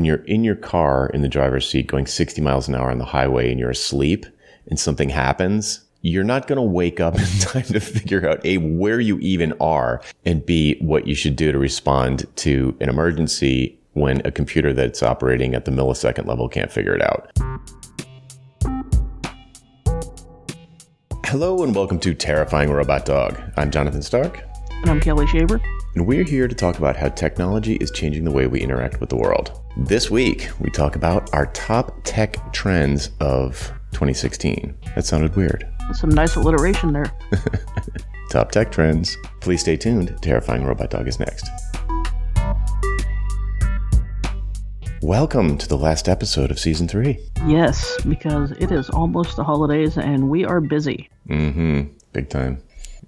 when you're in your car in the driver's seat going 60 miles an hour on the highway and you're asleep and something happens, you're not going to wake up in time to figure out A, where you even are, and B, what you should do to respond to an emergency when a computer that's operating at the millisecond level can't figure it out. Hello and welcome to Terrifying Robot Dog. I'm Jonathan Stark. And I'm Kelly Shaver. And we're here to talk about how technology is changing the way we interact with the world. This week, we talk about our top tech trends of 2016. That sounded weird. Some nice alliteration there. Top tech trends. Please stay tuned. Terrifying Robot Dog is next. Welcome to the last episode of Season 3. Yes, because it is almost the holidays and we are busy. Big time.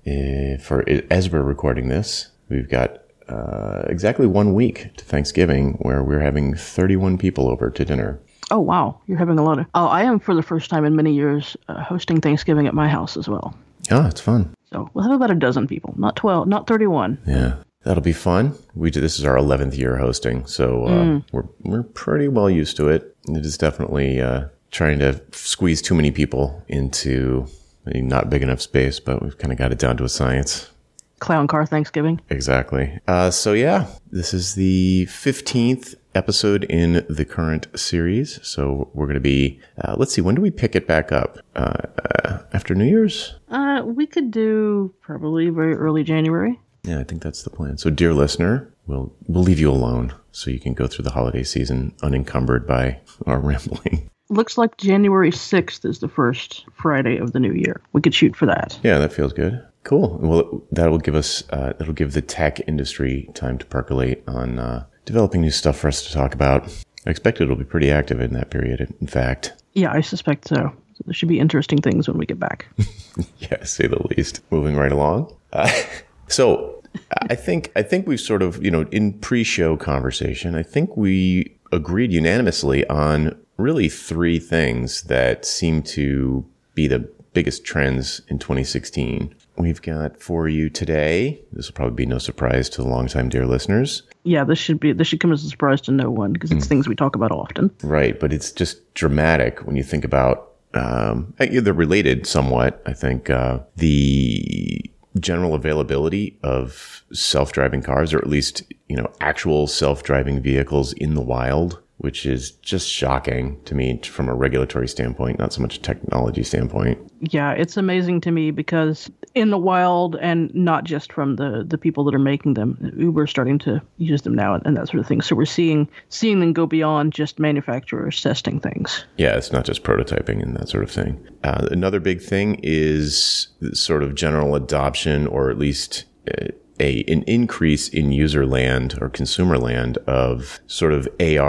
As we're recording this, we've got exactly 1 week to Thanksgiving where we're having 31 people over to dinner. Oh, wow. You're having a lot of... Oh, I am for the first time in many years hosting Thanksgiving at my house as well. Oh, it's fun. So we'll have about a dozen people, not 12, not 31. Yeah, that'll be fun. This is our 11th year hosting, so we're pretty well used to it. It is definitely trying to squeeze too many people into a not big enough space, but we've kind of got it down to a science. Clown car Thanksgiving. Exactly. So yeah, this is the 15th episode in the current series. So we're going to be, let's see, when do we pick it back up? After New Year's? We could do probably very early January. Yeah, I think that's the plan. So dear listener, we'll leave you alone so you can go through the holiday season unencumbered by our rambling. Looks like January 6th is the first Friday of the new year. We could shoot for that. Yeah, that feels good. Cool. Well, that'll give the tech industry time to percolate on developing new stuff for us to talk about. I expect it'll be pretty active in that period, in fact. Yeah, I suspect so. So there should be interesting things when we get back. Yeah, say the least. Moving right along. So I think we've sort of, in pre-show conversation, I think we agreed unanimously on really 3 things that seem to be the biggest trends in 2016. We've got for you today, this will probably be no surprise to the longtime dear listeners. Yeah, this should come as a surprise to no one because it's things we talk about often. Right, but it's just dramatic when you think about, they're related somewhat, I think, the general availability of self-driving cars, or at least, actual self-driving vehicles in the wild, which is just shocking to me from a regulatory standpoint, not so much a technology standpoint. Yeah, it's amazing to me because in the wild, and not just from the people that are making them, Uber's starting to use them now and that sort of thing. So we're seeing them go beyond just manufacturers testing things. Yeah, it's not just prototyping and that sort of thing. Another big thing is sort of general adoption, or at least an increase in user land or consumer land of sort of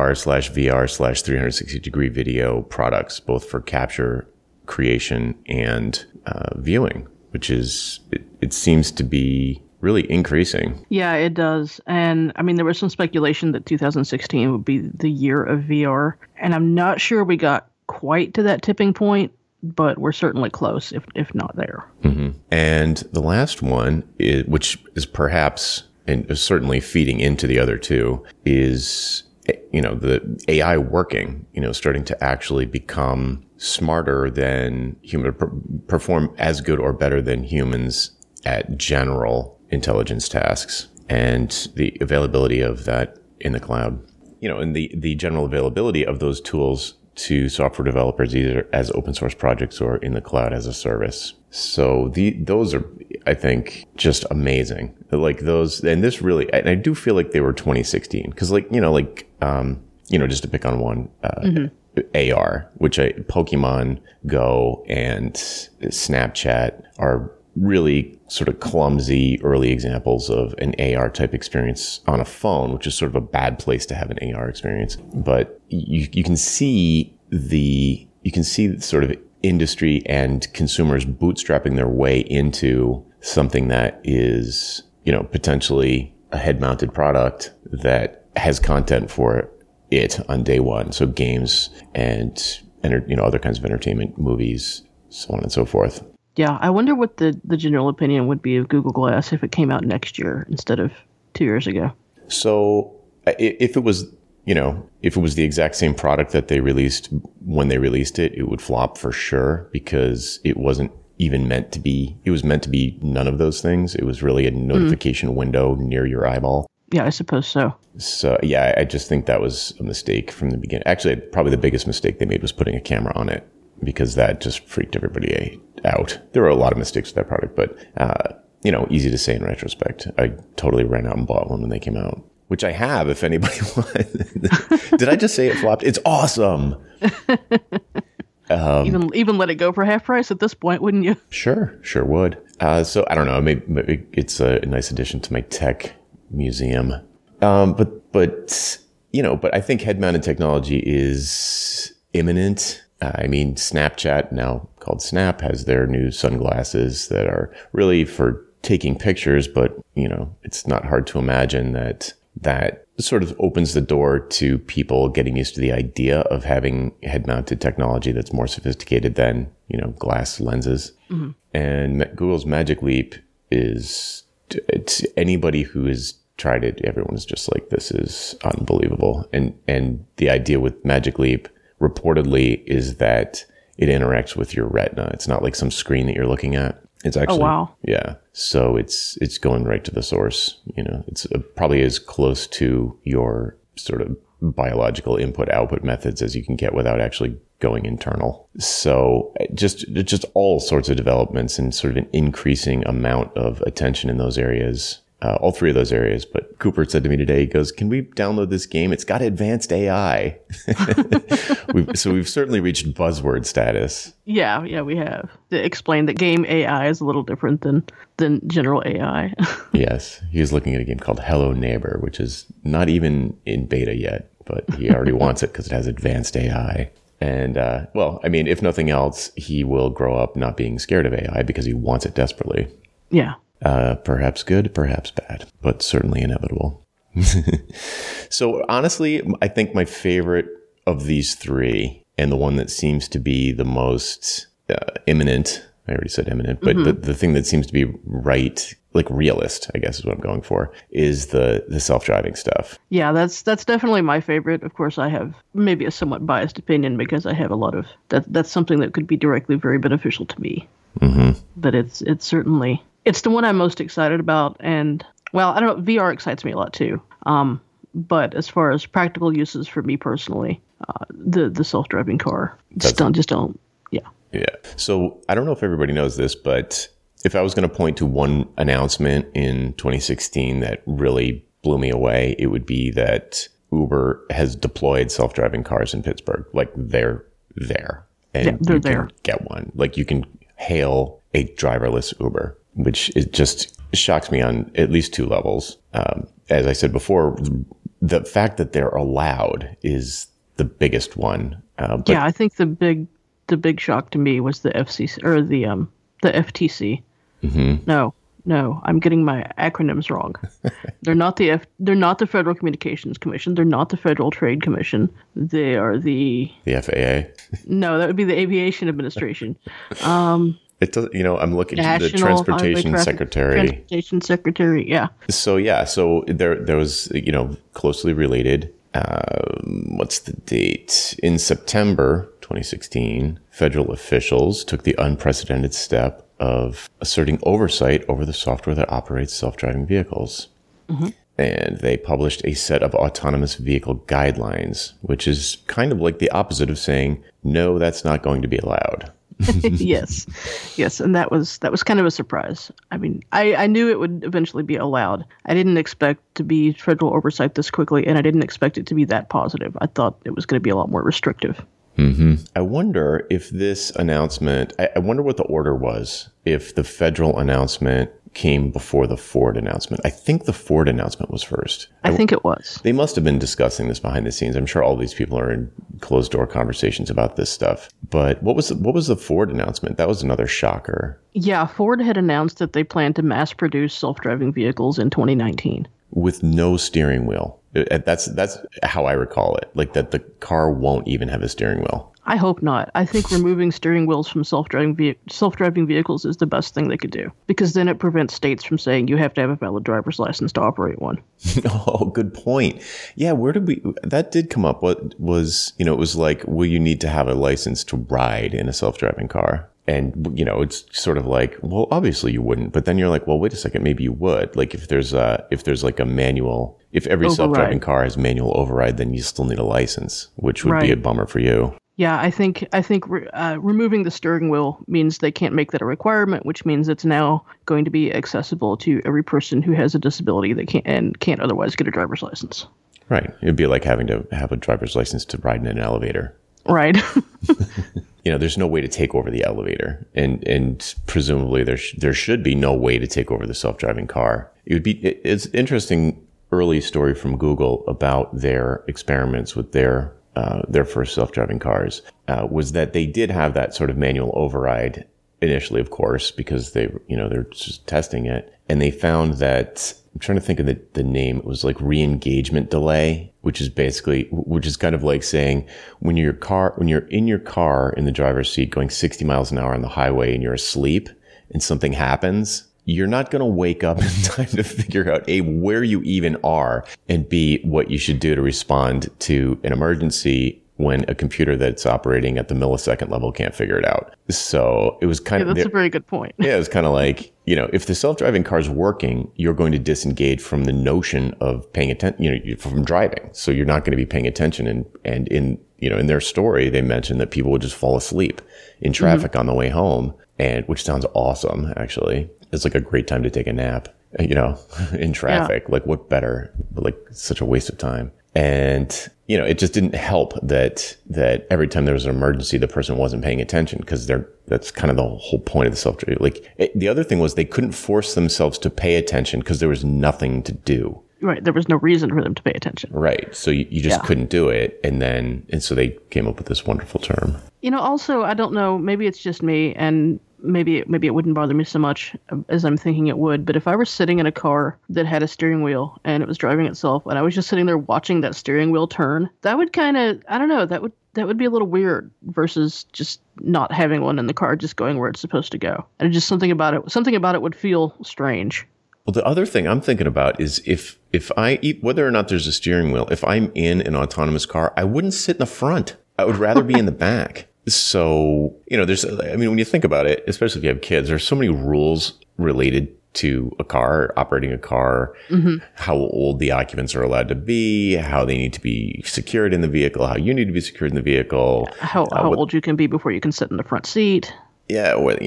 AR/VR/ 360 degree video products, both for capture, creation, and viewing, which is, it seems to be really increasing. Yeah, it does. And I mean, there was some speculation that 2016 would be the year of VR. And I'm not sure we got quite to that tipping point, but we're certainly close, if not there. Mm-hmm. And the last one, which is perhaps, and is certainly feeding into the other two, is, the AI working, starting to actually become smarter than human, perform as good or better than humans at general intelligence tasks, and the availability of that in the cloud. And the general availability of those tools to software developers, either as open source projects or in the cloud as a service. So those are, I think, just amazing. Like those, and this really, and I do feel like they were 2016, because just to pick on one, AR, which Pokemon Go and Snapchat are really sort of clumsy early examples of an AR type experience on a phone, which is sort of a bad place to have an AR experience. But you can see sort of industry and consumers bootstrapping their way into something that is, potentially a head-mounted product that has content for it on day one. So games and other kinds of entertainment, movies, so on and so forth. Yeah, I wonder what the general opinion would be of Google Glass if it came out next year instead of 2 years ago. So if it was if it was the exact same product that they released when they released it, it would flop for sure because it wasn't even meant to be. It was meant to be none of those things. It was really a notification window near your eyeball. Yeah, I suppose so. So, yeah, I just think that was a mistake from the beginning. Actually, probably the biggest mistake they made was putting a camera on it because that just freaked everybody out. There were a lot of mistakes with that product, but, easy to say in retrospect. I totally ran out and bought one when they came out, which I have if anybody wants. Did I just say it flopped? It's awesome. Even let it go for half price at this point, wouldn't you? Sure would. So I don't know. Maybe it's a nice addition to my tech museum. But I think head-mounted technology is imminent. Snapchat, now called Snap, has their new sunglasses that are really for taking pictures, but it's not hard to imagine that sort of opens the door to people getting used to the idea of having head-mounted technology that's more sophisticated than, glass lenses. Mm-hmm. And Google's Magic Leap it's anybody who has tried it, everyone's just like, this is unbelievable. And the idea with Magic Leap reportedly is that it interacts with your retina. It's not like some screen that you're looking at. It's actually, yeah. So it's going right to the source. It's probably as close to your sort of biological input-output methods as you can get without actually going internal. So just all sorts of developments and sort of an increasing amount of attention in those areas. All three of those areas. But Cooper said to me today, he goes, "Can we download this game? It's got advanced AI." We've certainly reached buzzword status. Yeah, we have. To explain that game AI is a little different than general AI. Yes. He was looking at a game called Hello Neighbor, which is not even in beta yet, but he already wants it because it has advanced AI. And, if nothing else, he will grow up not being scared of AI because he wants it desperately. Yeah. Perhaps good, perhaps bad, but certainly inevitable. So honestly, I think my favorite of these three, and the one that seems to be the most imminent, I already said imminent, but the thing that seems to be right, like realist, I guess is what I'm going for, is the self-driving stuff. Yeah, that's definitely my favorite. Of course, I have maybe a somewhat biased opinion because I have a lot of, that's something that could be directly very beneficial to me. Mm-hmm. But it's certainly... It's the one I'm most excited about, and, I don't know, VR excites me a lot too. But as far as practical uses for me personally, the self-driving car just don't. Yeah. So I don't know if everybody knows this, but if I was going to point to one announcement in 2016 that really blew me away, it would be that Uber has deployed self-driving cars in Pittsburgh. Like they're there, and they're there. Can get one. Like you can hail a driverless Uber, which it just shocks me on at least two levels. As I said before, the fact that they're allowed is the biggest one. I think the big shock to me was the FCC or the FTC. Mm-hmm. No, I'm getting my acronyms wrong. They're not the Federal Communications Commission. They're not the Federal Trade Commission. They are the FAA. No, that would be the Aviation Administration. It does, I'm looking at the Transportation Secretary. Transportation Secretary, yeah. So there was, closely related. What's the date? In September 2016, federal officials took the unprecedented step of asserting oversight over the software that operates self-driving vehicles. Mm-hmm. And they published a set of autonomous vehicle guidelines, which is kind of like the opposite of saying, no, that's not going to be allowed. Yes. And that was kind of a surprise. I mean, I knew it would eventually be allowed. I didn't expect to be federal oversight this quickly, and I didn't expect it to be that positive. I thought it was going to be a lot more restrictive. Mm-hmm. I wonder if this announcement, I wonder what the order was, if the federal announcement came before the Ford announcement. I think the Ford announcement was first. I think it was. They must have been discussing this behind the scenes. I'm sure all these people are in closed door conversations about this stuff. But what was the Ford announcement? That was another shocker. Yeah, Ford had announced that they plan to mass produce self-driving vehicles in 2019. With no steering wheel. That's how I recall it. Like that the car won't even have a steering wheel. I hope not. I think removing steering wheels from self-driving vehicles is the best thing they could do, because then it prevents states from saying you have to have a valid driver's license to operate one. Oh, good point. Yeah, that did come up. What was, it was like, will you need to have a license to ride in a self-driving car? And, it's sort of like, well, obviously you wouldn't. But then you're like, well, wait a second, maybe you would. Like if there's like a manual, if every self-driving car has manual override, then you still need a license, which would be a bummer for you. Yeah, I think removing the steering wheel means they can't make that a requirement, which means it's now going to be accessible to every person who has a disability that can't otherwise get a driver's license. Right. It'd be like having to have a driver's license to ride in an elevator. Right. There's no way to take over the elevator, and presumably there should be no way to take over the self-driving car. It's interesting early story from Google about their experiments with their first self-driving cars, was that they did have that sort of manual override initially, of course, because they're just testing it. And they found that, I'm trying to think of the name, it was like re-engagement delay, which is kind of like saying when you're in your car in the driver's seat going 60 miles an hour on the highway and you're asleep and something happens, you're not going to wake up in time to figure out A, where you even are, and B, what you should do to respond to an emergency when a computer that's operating at the millisecond level can't figure it out. So it was kind of... That's a very good point. Yeah, it was kind of like, if the self-driving car's working, you're going to disengage from the notion of paying attention, from driving. So you're not going to be paying attention. And in their story, they mentioned that people would just fall asleep in traffic on the way home, which sounds awesome, actually. It's like a great time to take a nap, in traffic. Yeah. Like what better, like such a waste of time. And, it just didn't help that every time there was an emergency, the person wasn't paying attention, because that's kind of the whole point of the self-driving. The other thing was they couldn't force themselves to pay attention because there was nothing to do. Right. There was no reason for them to pay attention. Right. So you just couldn't do it. And so they came up with this wonderful term. Also, I don't know, maybe it's just me, and maybe it wouldn't bother me so much as I'm thinking it would. But if I were sitting in a car that had a steering wheel and it was driving itself, and I was just sitting there watching that steering wheel turn, that would kind of, I don't know, that would be a little weird versus just not having one in the car, just going where it's supposed to go. And just something about it would feel strange. Well, the other thing I'm thinking about is if whether or not there's a steering wheel, if I'm in an autonomous car, I wouldn't sit in the front. I would rather be in the back. So, when you think about it, especially if you have kids, there's so many rules related to a car, operating a car, how old the occupants are allowed to be, how they need to be secured in the vehicle, how you need to be secured in the vehicle. How old you can be before you can sit in the front seat. Yeah, like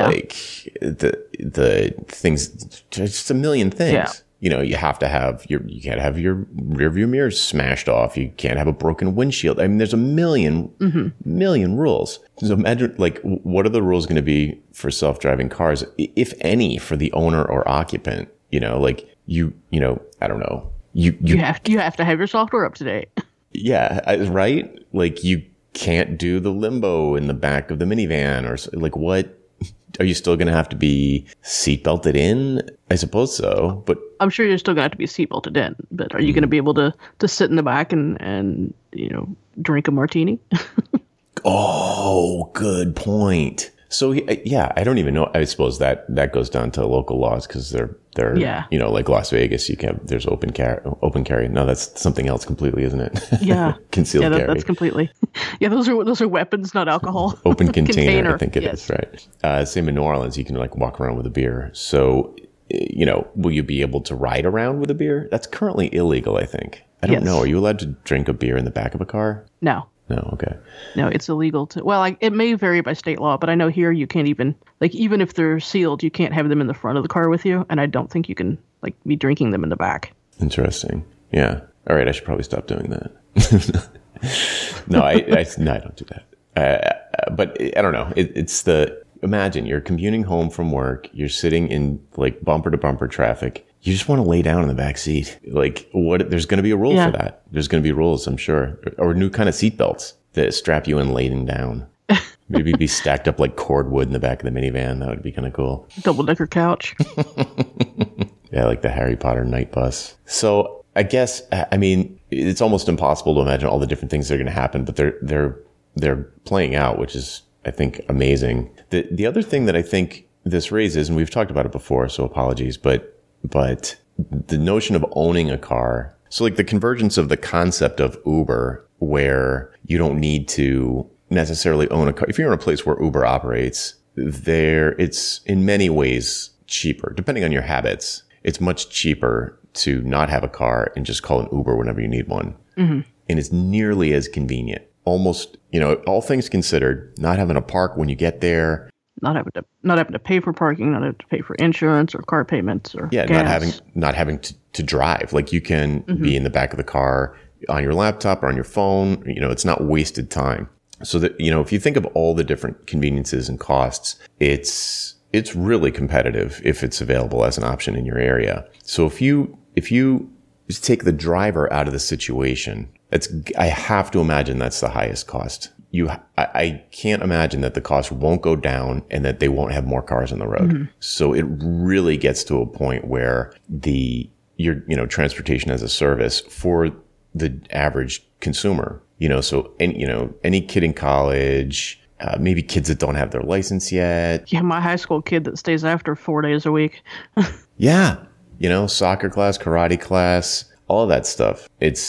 the things, just a million things. Yeah. You have to have you can't have your rear view mirrors smashed off. You can't have a broken windshield. I mean, there's a million rules. So imagine, what are the rules going to be for self-driving cars, if any, for the owner or occupant? I don't know. You have to have your software up to date. Yeah, right. You can't do the limbo in the back of the minivan, or what? Are you still going to have to be seatbelted in? I suppose so, but I'm sure you're still going to have to be seatbelted in. But are you going to be able to sit in the back and drink a martini? Oh, good point. So yeah, I don't even know. I suppose that goes down to local laws, because they're like Las Vegas, there's open carry. No, that's something else completely, isn't it? Yeah, concealed carry. That's completely. Yeah, those are weapons, not alcohol. Open container, I think it is, right? Same in New Orleans, you can walk around with a beer. So will you be able to ride around with a beer? That's currently illegal, I think. I don't know. Are you allowed to drink a beer in the back of a car? No. No, okay. No, it's illegal to. Well, it may vary by state law, but I know here you can't even even if they're sealed, you can't have them in the front of the car with you, and I don't think you can be drinking them in the back. Interesting. Yeah. All right, I should probably stop doing that. No, I don't do that. But I don't know. It's imagine you're commuting home from work, you're sitting in bumper to bumper traffic. You just want to lay down in the back seat. There's going to be a rule for that. There's going to be rules, I'm sure. Or new kind of seat belts that strap you in laying down. Maybe be stacked up like cordwood in the back of the minivan. That would be kind of cool. Double-decker couch. Yeah, like the Harry Potter night bus. So I guess, it's almost impossible to imagine all the different things that are going to happen, but they're they're playing out, which is, I think, amazing. The other thing that I think this raises, and we've talked about it before, so apologies, but the notion of owning a car. So like the convergence of the concept of Uber, where you don't need to necessarily own a car. If you're in a place where Uber operates, it's in many ways cheaper, depending on your habits. It's much cheaper to not have a car and just call an Uber whenever you need one. Mm-hmm. And it's nearly as convenient. Almost, all things considered, not having to park when you get there. Not having to pay for parking, not having to pay for insurance or car payments or gas. not having to drive. Like you can be in the back of the car on your laptop or on your phone. It's not wasted time. So that, if you think of all the different conveniences and costs, it's really competitive if it's available as an option in your area. So if you just take the driver out of the situation, I have to imagine that's the highest cost. I can't imagine that the cost won't go down and that they won't have more cars on the road. Mm-hmm. So it really gets to a point where your transportation as a service for the average consumer, so any kid in college, maybe kids that don't have their license yet. Yeah, my high school kid that stays after 4 days a week. Yeah. Soccer class, karate class, all of that stuff.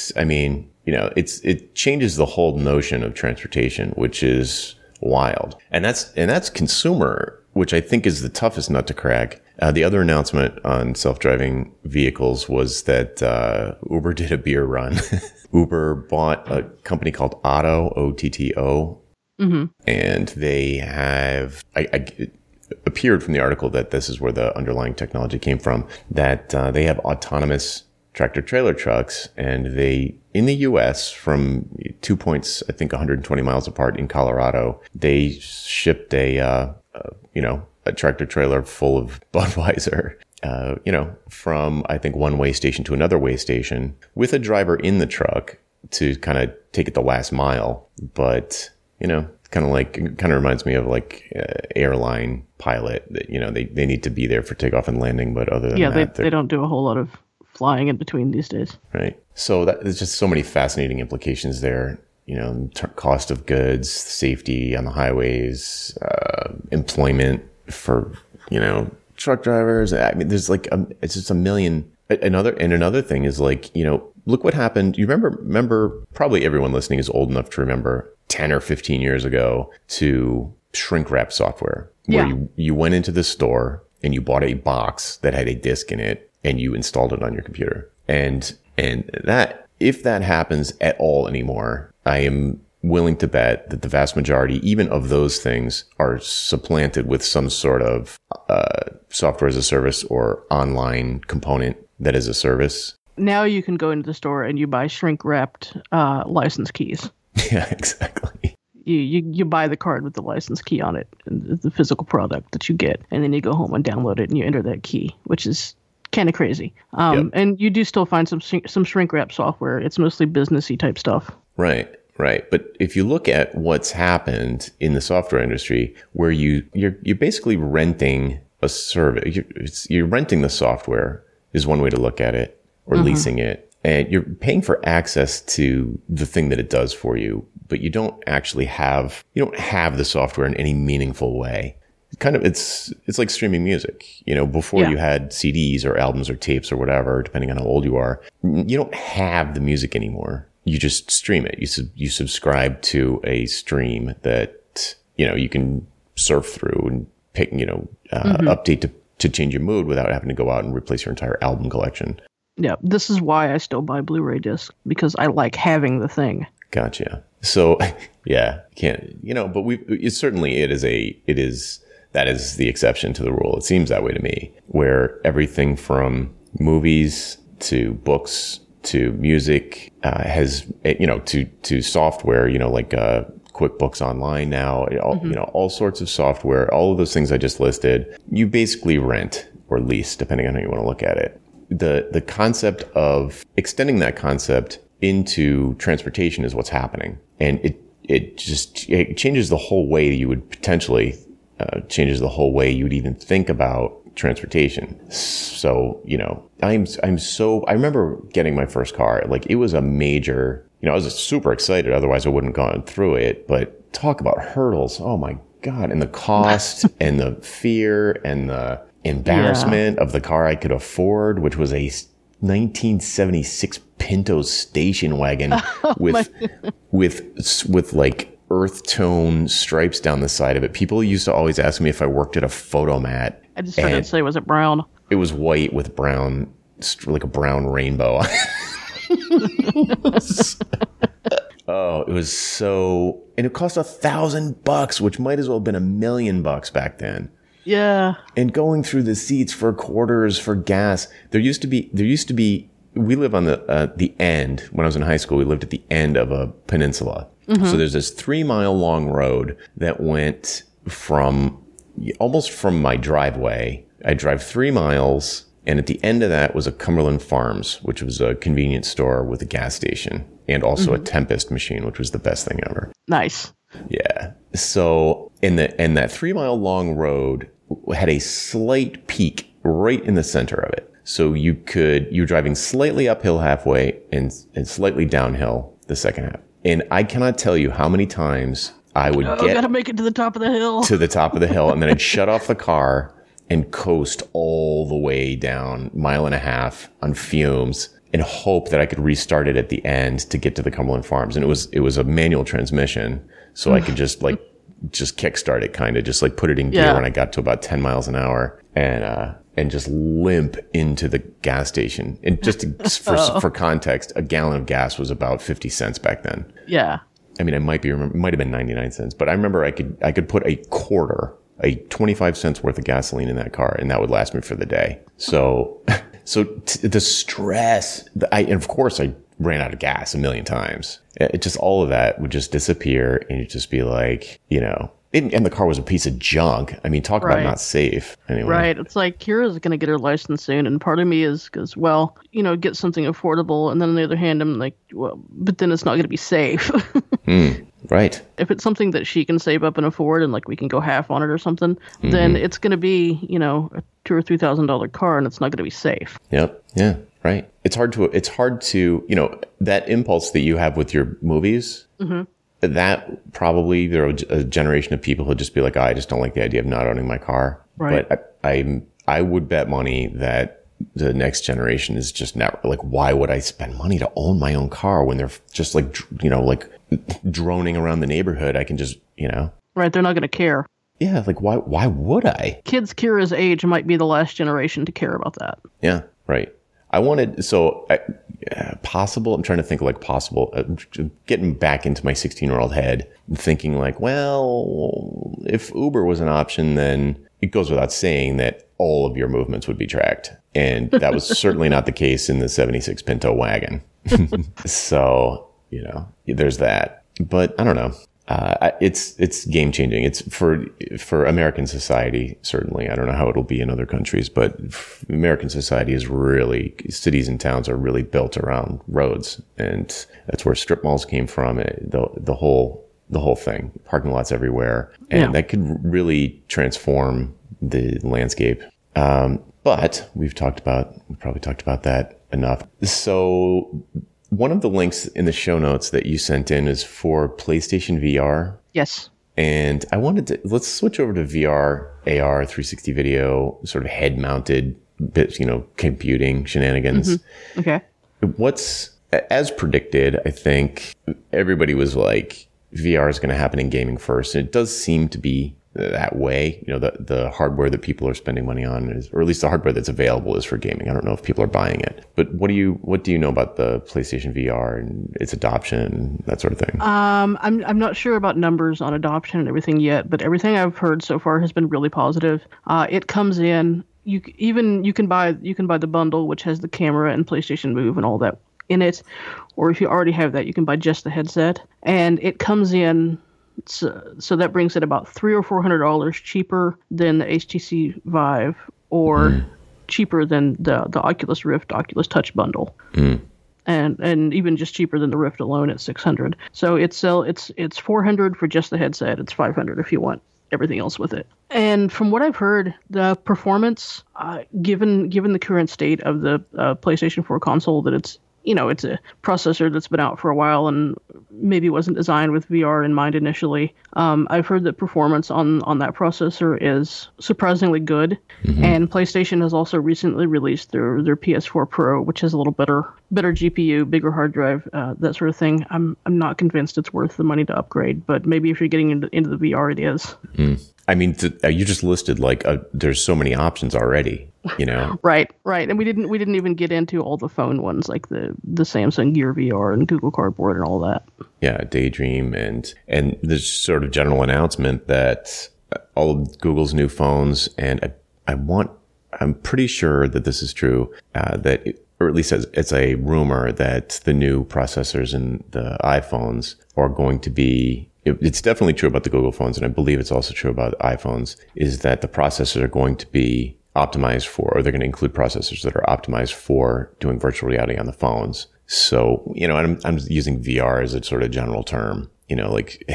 It changes the whole notion of transportation, which is wild. And that's consumer, which I think is the toughest nut to crack. The other announcement on self-driving vehicles was that Uber did a beer run. Uber bought a company called Otto, OTTO. Mm-hmm. And they have, it appeared from the article that this is where the underlying technology came from, that they have autonomous tractor trailer trucks, and they, in the US, from 2 points, I think 120 miles apart in Colorado, they shipped a tractor trailer full of Budweiser, from, I think, one way station to another way station with a driver in the truck to kind of take it the last mile. But, kind of reminds me of like airline pilot that, they need to be there for takeoff and landing. But other than that, they don't do a whole lot of flying in between these days. Right. So there's just so many fascinating implications there. Cost of goods, safety on the highways, employment for, truck drivers. I mean, there's like, it's just a million. Another thing is like, look what happened. You remember, probably everyone listening is old enough to remember 10 or 15 years ago to shrink wrap software, where you went into the store and you bought a box that had a disk in it and you installed it on your computer. And that, if that happens at all anymore, I am willing to bet that the vast majority, even of those things, are supplanted with some sort of software as a service or online component that is a service. Now you can go into the store and you buy shrink-wrapped license keys. Yeah, exactly. You buy the card with the license key on it, the physical product that you get, and then you go home and download it and you enter that key, which is kind of crazy. Yep. And you do still find some shrink-wrap software. It's mostly businessy type stuff. Right. But if you look at what's happened in the software industry, where you're basically renting a service, you're renting the software is one way to look at it, or leasing it, and you're paying for access to the thing that it does for you, but you don't have the software in any meaningful way. It's like streaming music. Before you had CDs or albums or tapes or whatever, depending on how old you are, you don't have the music anymore. You just stream it. You subscribe to a stream that, you can surf through and pick, update to change your mood without having to go out and replace your entire album collection. Yeah, this is why I still buy Blu-ray discs, because I like having the thing. Gotcha. So, yeah, can't, but that is the exception to the rule. It seems that way to me, where everything from movies to books to music has, to software, like QuickBooks Online now, all sorts of software, all of those things I just listed, you basically rent or lease, depending on how you want to look at it. The concept of extending that concept into transportation is what's happening. And it changes the whole way you would potentially, changes the whole way you would even think about transportation. So, I remember getting my first car. Like, it was a major I was super excited. Otherwise, I wouldn't have gone through it. But talk about hurdles. Oh, my God. And the cost and the fear and the embarrassment of the car I could afford, which was a 1976 Pinto station wagon with like earth tone stripes down the side of it. People used to always ask me if I worked at a Photomat. I just started to say, was it brown? It was white with brown, like a brown rainbow. Oh, it was so, and it cost $1,000, which might as well have been $1 million back then. Yeah. And going through the seats for quarters for gas. There used to be, we live on the end. When I was in high school, we lived at the end of a peninsula. Mm-hmm. So there's this 3-mile long road that went almost from my driveway. I drive 3 miles. And at the end of that was a Cumberland Farms, which was a convenience store with a gas station and also a Tempest machine, which was the best thing ever. Nice. Yeah. So, and that 3-mile long road had a slight peak right in the center of it. So you're driving slightly uphill halfway and slightly downhill the second half. And I cannot tell you how many times I would gotta make it to the top of the hill. To the top of the hill. And then I'd shut off the car and coast all the way down 1.5 miles on fumes and hope that I could restart it at the end to get to the Cumberland Farms. And it was a manual transmission. So I could just kickstart it, kind of just like put it in gear when I got to about 10 miles an hour and just limp into the gas station. And just for context, a gallon of gas was about 50 cents back then. Yeah. I mean, it might have been 99 cents, but I remember I could put a quarter, a 25 cents worth of gasoline in that car, and that would last me for the day. So the stress, and of course I ran out of gas 1 million times. It just, all of that would just disappear, and you'd just be like, and the car was a piece of junk. I mean, talk about not safe. Anyway. Right. It's like, Kira's going to get her license soon. And part of me is because, well, get something affordable. And then on the other hand, I'm like, well, but then it's not going to be safe. Right. If it's something that she can save up and afford and like we can go half on it or something, then it's going to be, a $2,000 or $3,000 car and it's not going to be safe. Yep. Yeah. Right. It's hard to, that impulse that you have with your movies. Mm-hmm. That probably there are a generation of people who'll just be like, I just don't like the idea of not owning my car. Right. But I would bet money that the next generation is just not like, why would I spend money to own my own car when they're just like, like droning around the neighborhood? I can just, Right. They're not going to care. Yeah. Like, why would I? Kids Kira's age might be the last generation to care about that. Yeah. Right. Possible. I'm trying to think like possible, getting back into my 16-year-old head and thinking like, well, if Uber was an option, then it goes without saying that all of your movements would be tracked. And that was certainly not the case in the 76 Pinto wagon. So, there's that, but I don't know. It's game changing. It's for American society, certainly. I don't know how it'll be in other countries, but American society is really, cities and towns are really built around roads. And that's where strip malls came from. The whole thing, parking lots everywhere. And that could really transform the landscape. But we've probably talked about that enough. So one of the links in the show notes that you sent in is for PlayStation VR. Yes. And I let's switch over to VR, AR, 360 video, sort of head mounted bits, computing shenanigans. Mm-hmm. Okay. As predicted, I think everybody was like, VR is going to happen in gaming first. And it does seem to be that way. The hardware that people are spending money on or at least the hardware that's available is for gaming. I don't know if people are buying it, but what do you know about the PlayStation VR and its adoption and that sort of thing? I'm not sure about numbers on adoption and everything yet, but everything I've heard so far has been really positive. It comes in, you can buy the bundle, which has the camera and PlayStation Move and all that in it, or if you already have that, you can buy just the headset, and it comes in. So that brings it about $300 or $400 cheaper than the HTC Vive, or cheaper than the Oculus Rift, Oculus Touch bundle, and even just cheaper than the Rift alone at $600. So it's $400 for just the headset. It's $500 if you want everything else with it. And from what I've heard, the performance, given the current state of the PlayStation 4 console, that it's a processor that's been out for a while and maybe wasn't designed with VR in mind initially. I've heard that performance on that processor is surprisingly good. And PlayStation has also recently released their PS4 Pro, which has a little better GPU, bigger hard drive, that sort of thing. I'm not convinced it's worth the money to upgrade, but maybe if you're getting into the VR, it is. I mean, you just listed there's so many options already, Right. And we didn't even get into all the phone ones like the Samsung Gear VR and Google Cardboard and all that. Yeah, Daydream and this sort of general announcement that all of Google's new phones, and I'm pretty sure that this is true, or at least it's a rumor that the new processors in the iPhones are going to be. It's definitely true about the Google phones, and I believe it's also true about iPhones, is that the processors are going to be optimized for, or they're going to include processors that are optimized for doing virtual reality on the phones. So, and I'm using VR as a sort of general term, like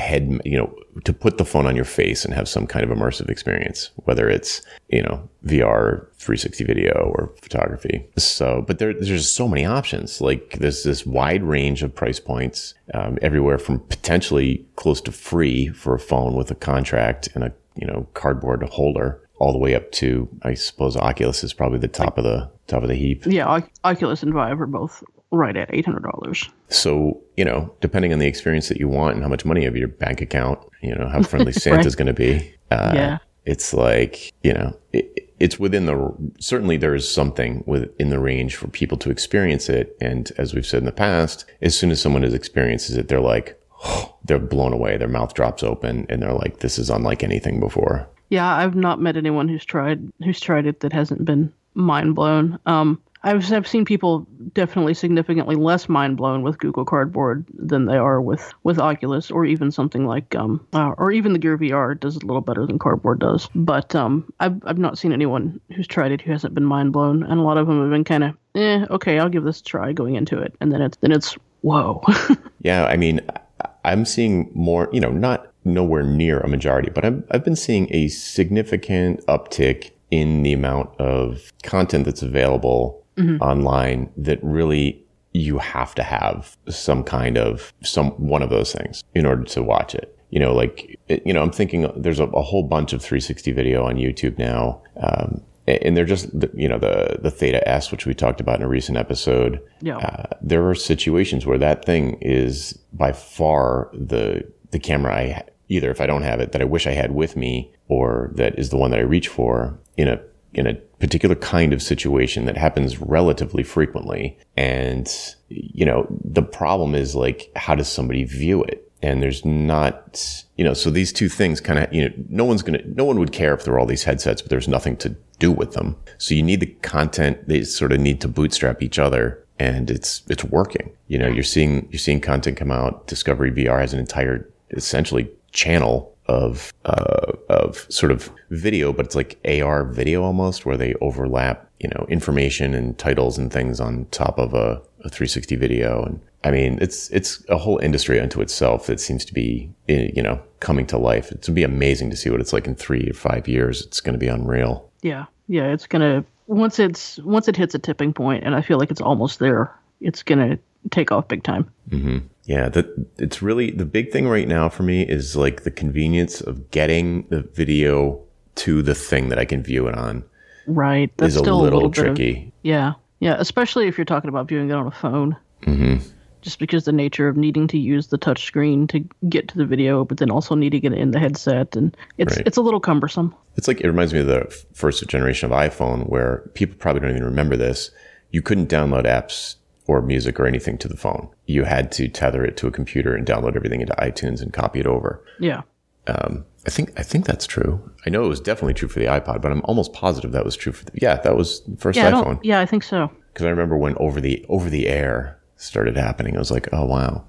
to put the phone on your face and have some kind of immersive experience, whether it's, VR, 360 video or photography. So, but there's just so many options. Like there's this wide range of price points, everywhere from potentially close to free for a phone with a contract and a, cardboard holder, all the way up to, I suppose, Oculus is probably the top of the heap. Yeah, Oculus and Vive are both right at $800. So, depending on the experience that you want and how much money you have in your bank account, how friendly Santa's going to be. It's like, it's certainly there is something within the range for people to experience it. And as we've said in the past, as soon as someone experiences it, they're like, they're blown away. Their mouth drops open and they're like, this is unlike anything before. Yeah, I've not met anyone who's tried it that hasn't been mind blown. I've seen people definitely significantly less mind blown with Google Cardboard than they are with Oculus, or even something like or even the Gear VR does it a little better than Cardboard does. But I've not seen anyone who's tried it who hasn't been mind blown, and a lot of them have been kind of okay, I'll give this a try going into it, and then it's whoa. Yeah, I mean, I'm seeing more, not nowhere near a majority, but I've been seeing a significant uptick in the amount of content that's available online that really you have to have some kind of one of those things in order to watch it. I'm thinking there's a whole bunch of 360 video on YouTube now. And they're just, the Theta S, which we talked about in a recent episode. Yeah. There are situations where that thing is by far the camera either if I don't have it, that I wish I had with me, or that is the one that I reach for in a particular kind of situation that happens relatively frequently. And, the problem is like, how does somebody view it? And there's not, so these two things kind of, no one would care if there were all these headsets, but there's nothing to do with them. So you need the content. They sort of need to bootstrap each other, and it's working. You're seeing content come out. Discovery VR has an entire, essentially, channel of sort of video, but it's like AR video almost, where they overlap, information and titles and things on top of a 360 video. And I mean, it's a whole industry unto itself that seems to be, coming to life. It's going to be amazing to see what it's like in 3 or 5 years. It's going to be unreal. Yeah. It's going to, once it hits a tipping point, and I feel like it's almost there, it's going to take off big time. Mm-hmm. Yeah, it's really the big thing right now for me is like the convenience of getting the video to the thing that I can view it on. Right. That's is still a little tricky. Yeah. Especially if you're talking about viewing it on a phone. Mm-hmm. Just because the nature of needing to use the touch screen to get to the video, but then also needing it in the headset, and it's a little cumbersome. It's like, it reminds me of the first generation of iPhone, where people probably don't even remember this. You couldn't download apps or music or anything to the phone. You had to tether it to a computer and download everything into iTunes and copy it over. Yeah. I think that's true. I know it was definitely true for the iPod, but I'm almost positive that was true for that was the first iPhone. I think so. Because I remember when over the air started happening, I was like, oh wow.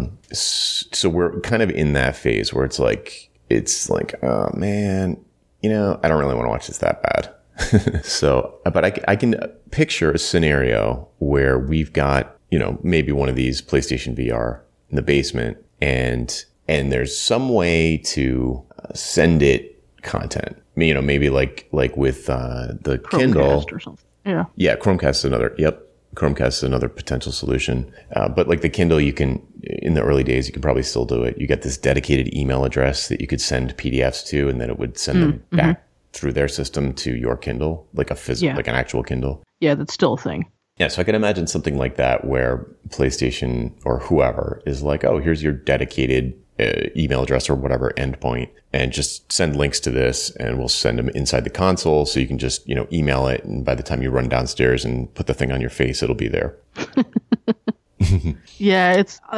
So we're kind of in that phase where it's like, oh man, I don't really want to watch this that bad. So, but I can picture a scenario where we've got, maybe one of these PlayStation VR in the basement, and there's some way to send it content. Maybe like with the Chromecast Kindle or something. Yeah. Yeah, Chromecast is another. Yep. Chromecast is another potential solution. But like the Kindle, you can, in the early days, you could probably still do it. You get this dedicated email address that you could send PDFs to, and then it would send them back through their system to your Kindle, like like an actual Kindle. Yeah, that's still a thing. Yeah, so I can imagine something like that where PlayStation or whoever is like, oh, here's your dedicated email address or whatever endpoint, and just send links to this, and we'll send them inside the console, so you can just email it, and by the time you run downstairs and put the thing on your face, it'll be there. Yeah,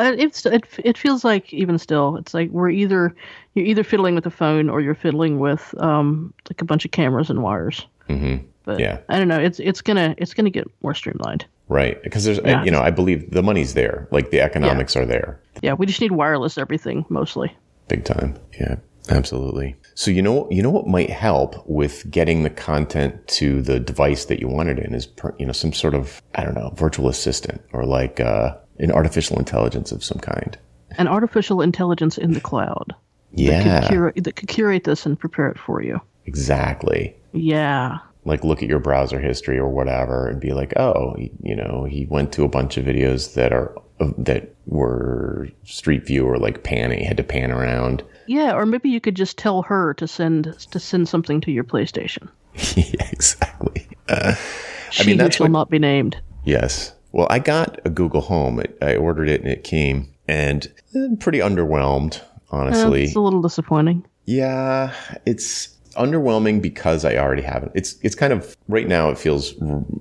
it feels like, even still, it's like you're either fiddling with a phone or you're fiddling with like a bunch of cameras and wires. Mm-hmm. But yeah, I don't know. It's gonna get more streamlined. Right, because there's I believe the money's there, like the economics are there. Yeah, we just need wireless everything mostly. Big time. Yeah, absolutely. So you know what might help with getting the content to the device that you want it in is some sort of, I don't know, virtual assistant, or like an artificial intelligence of some kind. An artificial intelligence in the cloud. Yeah. That could curate this and prepare it for you. Exactly. Yeah. Like look at your browser history or whatever and be like, oh, he went to a bunch of videos that were Street View or like panning, had to pan around. Yeah, or maybe you could just tell her to send something to your PlayStation. Yeah, exactly. She who shall not be named. Yes. Well, I got a Google Home. I ordered it and it came, and I'm pretty underwhelmed, honestly. It's a little disappointing. Yeah, it's underwhelming because I already have it. It's kind of, right now it feels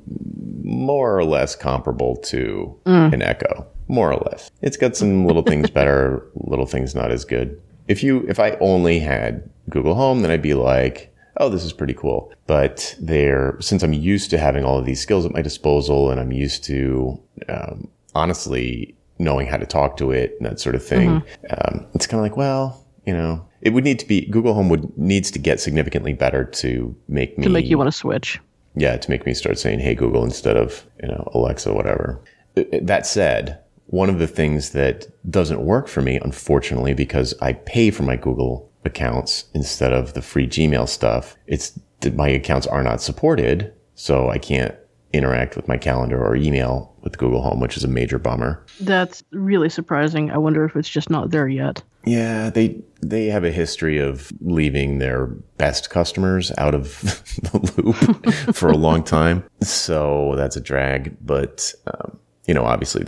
more or less comparable to an Echo, more or less. It's got some little things better, little things not as good. If I only had Google Home, then I'd be like, oh, this is pretty cool. But since I'm used to having all of these skills at my disposal, and I'm used to honestly knowing how to talk to it and that sort of thing, it's kind of like, well, it would need to be, Google Home needs to get significantly better to make you want to switch. Yeah, to make me start saying, hey, Google, instead of, Alexa, whatever. That said, one of the things that doesn't work for me, unfortunately, because I pay for my Google accounts instead of the free Gmail stuff, it's that my accounts are not supported, so I can't interact with my calendar or email with Google Home, which is a major bummer. That's really surprising. I wonder if it's just not there yet. Yeah, they have a history of leaving their best customers out of the loop for a long time. So that's a drag. But, obviously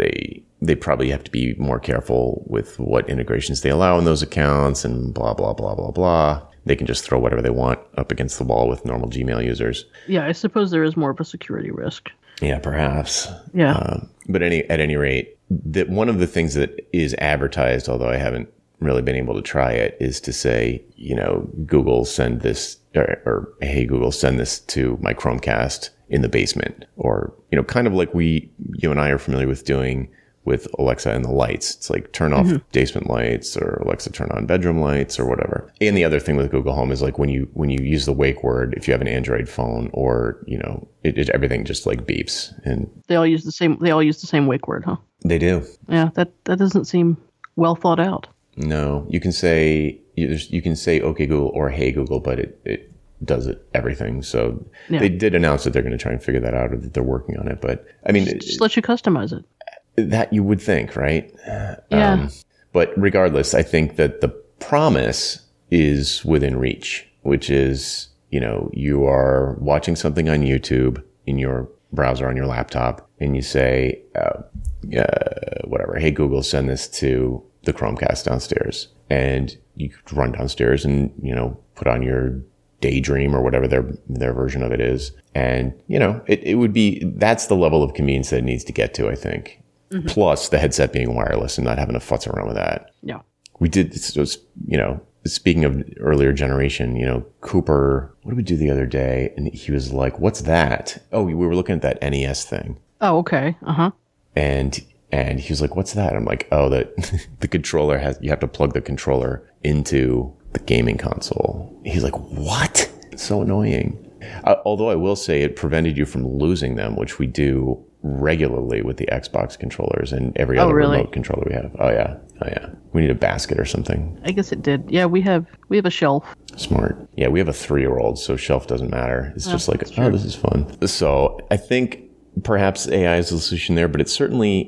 they probably have to be more careful with what integrations they allow in those accounts and blah, blah, blah, blah, blah. They can just throw whatever they want up against the wall with normal Gmail users. Yeah, I suppose there is more of a security risk. Yeah, perhaps. Yeah. But at any rate, that one of the things that is advertised, although I haven't really been able to try it, is to say, Google, send this, or hey, Google, send this to my Chromecast in the basement, or, kind of like you and I are familiar with doing with Alexa and the lights. It's like turn off basement lights, or Alexa, turn on bedroom lights, or whatever. And the other thing with Google Home is like when you use the wake word, if you have an Android phone, or everything just like beeps, and they all use the same wake word, huh? They do. Yeah, that doesn't seem well thought out. No, you can say okay Google or hey Google, but it does everything. So They did announce that they're going to try and figure that out, or that they're working on it. But I mean, just let you customize it. That you would think, right? Yeah. But regardless, I think that the promise is within reach, which is, you are watching something on YouTube in your browser on your laptop, and you say, whatever, hey Google, send this to the Chromecast downstairs. And you run downstairs and, put on your Daydream or whatever their version of it is. And, it would be, that's the level of convenience that it needs to get to, I think. Mm-hmm. Plus the headset being wireless and not having to futz around with that. Yeah. We did, speaking of earlier generation, Cooper, what did we do the other day? And he was like, what's that? Oh, we were looking at that NES thing. Oh, okay. Uh-huh. And he was like, what's that? I'm like, oh, the controller you have to plug the controller into the gaming console. He's like, what? It's so annoying. Although I will say it prevented you from losing them, which we do regularly with the Xbox controllers and every other remote controller we have. Oh yeah. We need a basket or something. I guess it did. Yeah, we have a shelf. Smart. Yeah, we have a 3-year-old, so shelf doesn't matter. It's just like, oh, this is fun. So I think perhaps AI is the solution there, but it's certainly,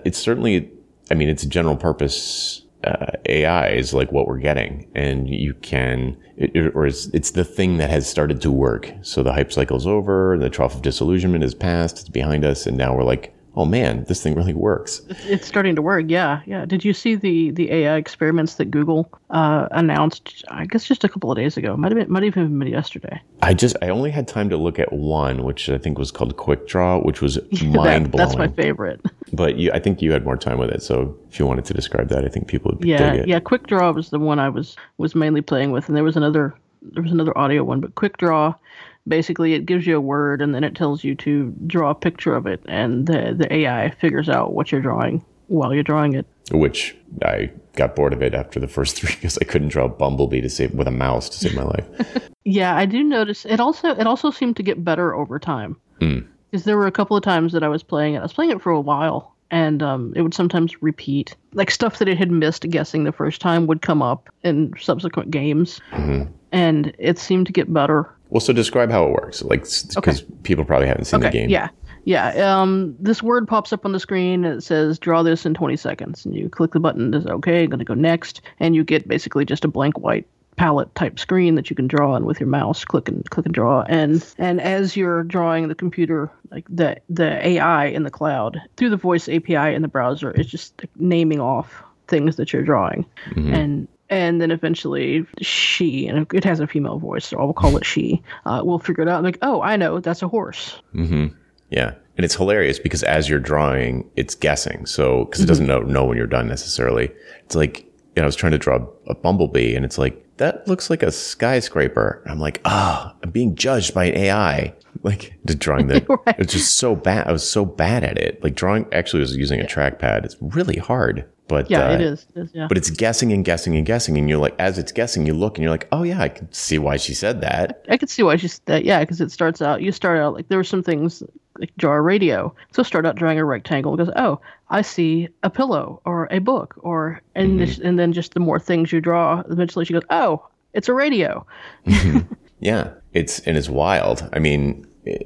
I mean, it's a general purpose. AI is like what we're getting, and you can, it's the thing that has started to work. So the hype cycle's over, the trough of disillusionment is past, it's behind us, and now we're like, oh man, this thing really works. It's starting to work. Yeah. Did you see the AI experiments that Google announced? I guess just a couple of days ago. Might even been yesterday. I only had time to look at one, which I think was called Quick Draw, which was mind blowing. That's my favorite. But I think you had more time with it, so if you wanted to describe that, I think people would dig it. Yeah. Quick Draw was the one I was mainly playing with, and there was another audio one, but Quick Draw. Basically, it gives you a word, and then it tells you to draw a picture of it, and the AI figures out what you're drawing while you're drawing it. Which I got bored of it after the first 3 because I couldn't draw a bumblebee with a mouse to save my life. Yeah, I do notice it also seemed to get better over time. Because there were a couple of times that I was playing it. I was playing it for a while, and it would sometimes repeat. Like stuff that it had missed guessing the first time would come up in subsequent games, and it seemed to get better. Well, so describe how it works, like, because people probably haven't seen the game. Yeah. This word pops up on the screen, and it says, draw this in 20 seconds. And you click the button, and it's okay, I'm going to go next. And you get basically just a blank white palette type screen that you can draw on with your mouse, click and draw. And as you're drawing, the computer, like the AI in the cloud, through the voice API in the browser, is just naming off things that you're drawing. And then eventually she, and it has a female voice, so I'll call it she, will figure it out. Like, oh, I know, that's a horse. Yeah. And it's hilarious because as you're drawing, it's guessing. So, because it doesn't know when you're done necessarily. It's like, I was trying to draw a bumblebee, and it's like, that looks like a skyscraper. And I'm like, I'm being judged by an AI. Like, just drawing that. Right. It's just so bad. I was so bad at it. Like, drawing, actually, I was using a trackpad. It's really hard. But yeah, it is. Yeah. But it's guessing and guessing and guessing, and you're like, as it's guessing, you look and you're like, oh yeah, I can see why she said that. I could see why she said that. Yeah, because you start out like there were some things like draw a radio. So start out drawing a rectangle. It goes, oh, I see a pillow or a book, and then just the more things you draw, eventually she goes, oh, it's a radio. Yeah, it's wild. I mean,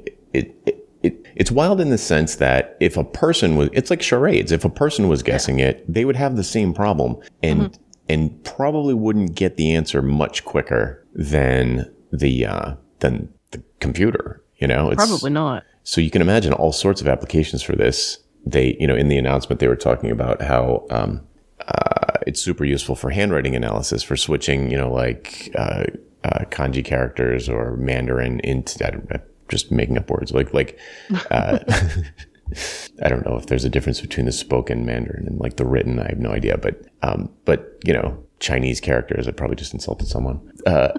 it's wild in the sense that if a person was, it's like charades. If a person was guessing it, they would have the same problem and probably wouldn't get the answer much quicker than the computer. It's probably not. So you can imagine all sorts of applications for this. They, in the announcement, they were talking about how it's super useful for handwriting analysis, for switching, kanji characters or Mandarin into, just making up words like I don't know if there's a difference between the spoken Mandarin and like the written. I have no idea, but Chinese characters, I probably just insulted someone.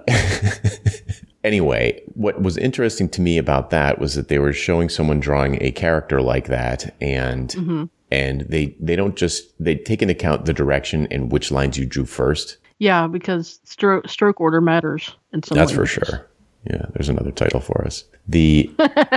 Anyway, what was interesting to me about that was that they were showing someone drawing a character like that, and they take into account the direction and which lines you drew first. Yeah, because stroke order matters in some That's languages. For sure. Yeah, there's another title for us. The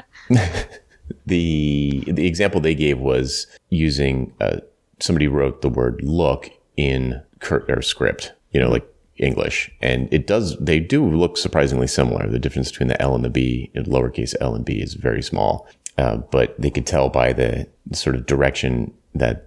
example they gave was using somebody wrote the word look in script, like English, and they do look surprisingly similar. The difference between the L and the B, lowercase L and B, is very small, but they could tell by the sort of direction the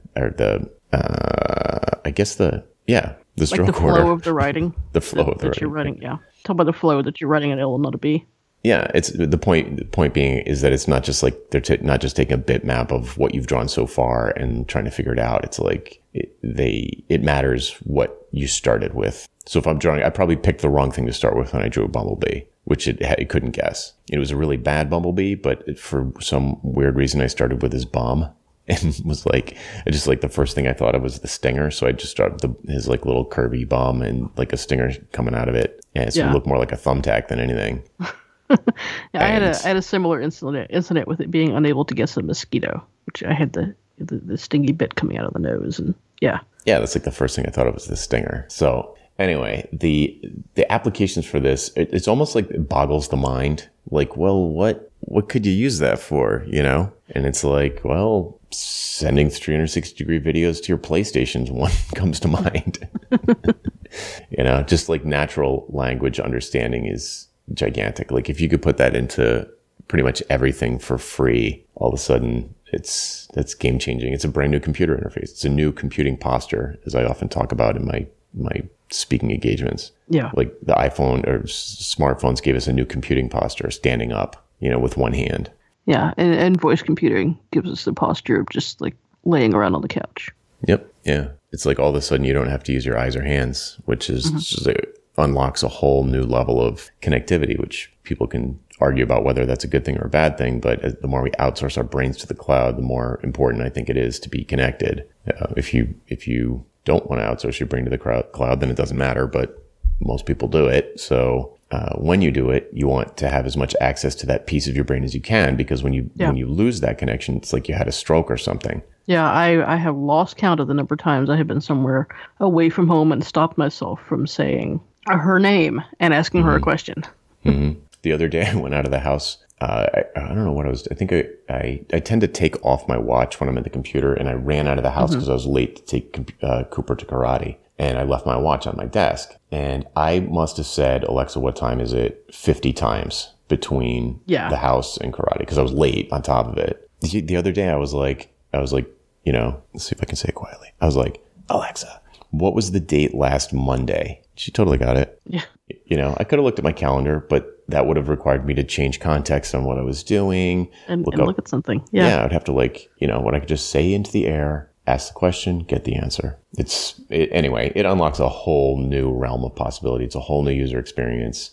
stroke like the order. flow of the writing. The flow of the writing. You're writing, yeah. Tell by the flow that you're writing an L and not a B. Yeah, it's the point being is that it's not just like they're not just taking a bitmap of what you've drawn so far and trying to figure it out. It's like it matters what you started with. So if I'm drawing, I probably picked the wrong thing to start with when I drew a bumblebee, which it couldn't guess. It was a really bad bumblebee, but for some weird reason, I started with his bomb. And was like, the first thing I thought of was the stinger. So I just started his like little curvy bomb and like a stinger coming out of it. And so it looked more like a thumbtack than anything. I had a similar incident with it being unable to guess a mosquito, which I had the stingy bit coming out of the nose, and yeah, that's like the first thing I thought of was the stinger. So anyway, the applications for this, it's almost like it boggles the mind. Like, well, what could you use that for? And it's like, well, sending 360-degree videos to your PlayStation's one comes to mind. just like natural language understanding is gigantic. Like if you could put that into pretty much everything for free, all of a sudden that's game changing. It's a brand new computer interface. It's a new computing posture, as I often talk about in my speaking engagements. Yeah. Like the iPhone or smartphones gave us a new computing posture, standing up, with one hand. Yeah. And voice computing gives us the posture of just like laying around on the couch. Yep. Yeah. It's like all of a sudden you don't have to use your eyes or hands, which is just unlocks a whole new level of connectivity, which people can argue about whether that's a good thing or a bad thing. But the more we outsource our brains to the cloud, the more important I think it is to be connected. If you don't want to outsource your brain to the cloud, then it doesn't matter. But most people do it. So when you do it, you want to have as much access to that piece of your brain as you can, because when you lose that connection, it's like you had a stroke or something. Yeah, I have lost count of the number of times I have been somewhere away from home and stopped myself from saying her name and asking her a question. Mm-hmm. The other day I went out of the house. I don't know what I was. I think I tend to take off my watch when I'm at the computer, and I ran out of the house because I was late to take Cooper to karate, and I left my watch on my desk. And I must have said, "Alexa, what time is it?" 50 times between the house and karate, because I was late on top of it. The other day I was like, let's see if I can say it quietly. I was like, "Alexa, what was the date last Monday?" She totally got it. Yeah. I could have looked at my calendar, but that would have required me to change context on what I was doing. And look at something. Yeah. I'd have to what I could just say into the air, ask the question, get the answer. Anyway, it unlocks a whole new realm of possibility. It's a whole new user experience.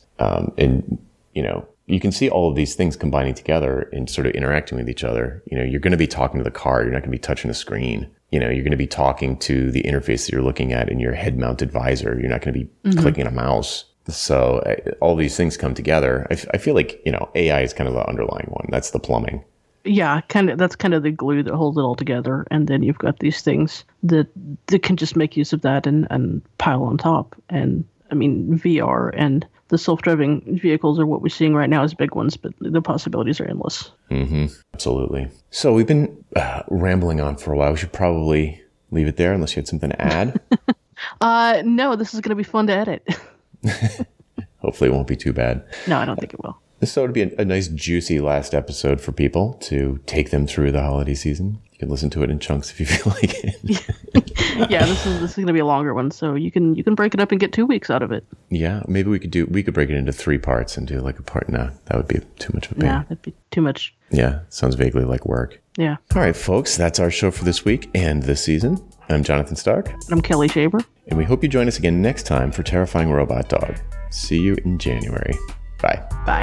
You can see all of these things combining together and sort of interacting with each other. You're going to be talking to the car. You're not going to be touching a screen. You're going to be talking to the interface that you're looking at in your head-mounted visor. You're not going to be clicking a mouse. So all these things come together. I feel like, AI is kind of the underlying one. That's the plumbing. Yeah, that's kind of the glue that holds it all together. And then you've got these things that can just make use of that and pile on top. And I mean, VR and the self-driving vehicles are what we're seeing right now as big ones, but the possibilities are endless. Mm-hmm. Absolutely. So we've been rambling on for a while. We should probably leave it there unless you had something to add. No, this is going to be fun to edit. Hopefully it won't be too bad. No, I don't think it will. So it'd be a nice juicy last episode for people to take them through the holiday season. You can listen to it in chunks if you feel like it. Yeah, this is going to be a longer one, so you can break it up and get 2 weeks out of it. Yeah, maybe we could break it into 3 parts and do like a part. No, that would be too much of a pain. Yeah, that'd be too much. Yeah, sounds vaguely like work. Yeah. All right, folks, that's our show for this week and this season. I'm Jonathan Stark. And I'm Kelly Shaver. And we hope you join us again next time for Terrifying Robot Dog. See you in January. Bye. Bye.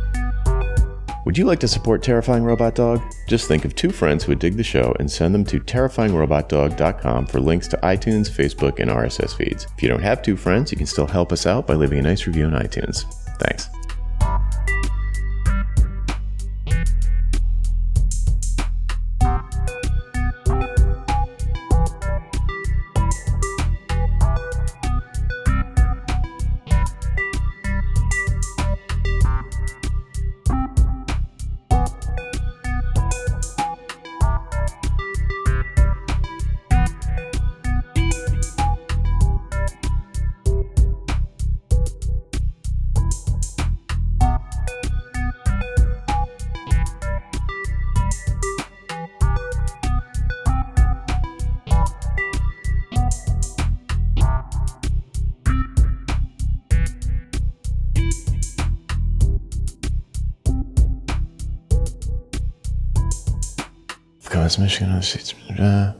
Would you like to support Terrifying Robot Dog? Just think of 2 friends who would dig the show and send them to terrifyingrobotdog.com for links to iTunes, Facebook, and RSS feeds. If you don't have 2 friends, you can still help us out by leaving a nice review on iTunes. Thanks. Michigan.